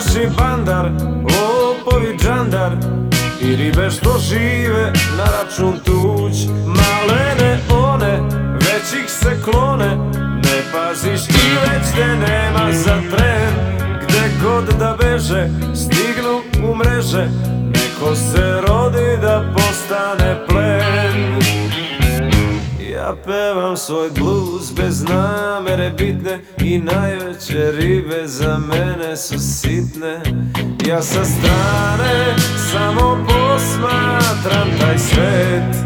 naši bandar, lopovi džandar i ribe što žive na račun tuđ. Malene one, već ih se klone, ne paziš i već te nema za tren. Gde god da beže, stignu u mreže, neko se rodi da postane plen. Ja pevam svoj bluz bez namere bitne i najveće ribe za mene su sitne. Ja sa strane samo posmatram taj svet,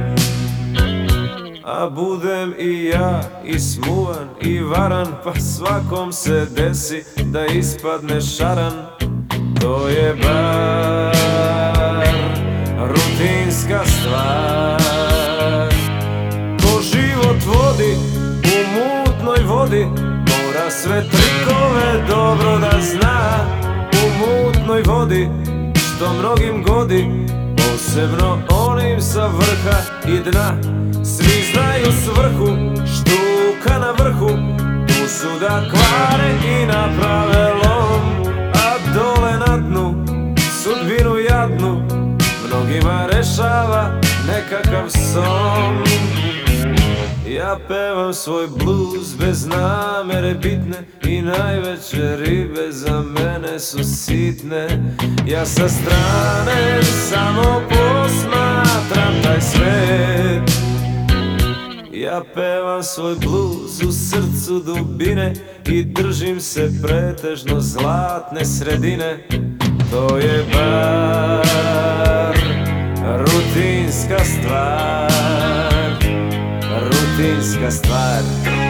a budem i ja i smuvan i varan, pa svakom se desi da ispadne šaran. To je bar rutinska stvar. Ko život vodi u mutnoj vodi, mora sve trikove dobro da zna. U mutnoj vodi što mnogim godi, posebno onim sa vrha i dna. Svi znaju svrhu, štuka na vrhu, tu su da kvare i naprave lom. A dole na dnu, sudbinu jadnu, mnogima rešava nekakav son. Ja pevam svoj bluz bez namere bitne i najveće ribe za mene su sitne. Ja sa strane samo posmatram taj svet. Ja pevam svoj bluz u srcu dubine i držim se pretežno zlatne sredine. To je bar rutinska stvar, rutinska stvar.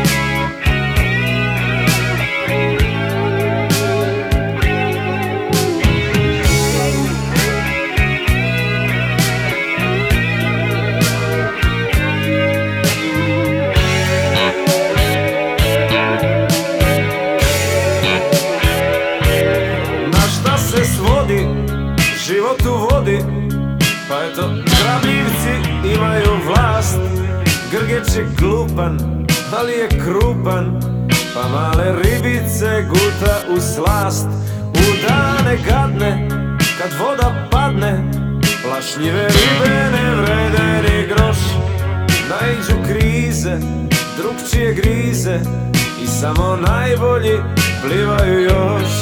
Svodi, život u vodi, pa eto grabljivci imaju vlast. Grgeč je glupan, ali je krupan, pa male ribice guta u slast. U dane gadne, kad voda padne, plašljive ribe ne vrede ni groš. Naiđu krize, drugčije grize i samo najbolji plivaju još.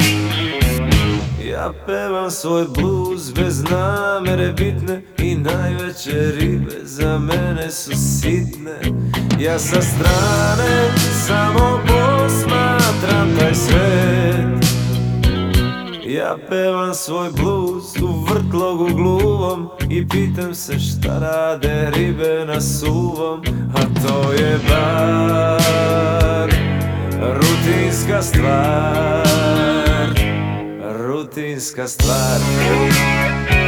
Ja pevam svoj bluz bez namere bitne i najveće ribe za mene su sitne. Ja sa strane samo posmatram taj svet. Ja pevam svoj bluz u vrtlogu gluvom i pitam se šta rade ribe na suvom. A to je bar rutinska stvar, rutinska stvar.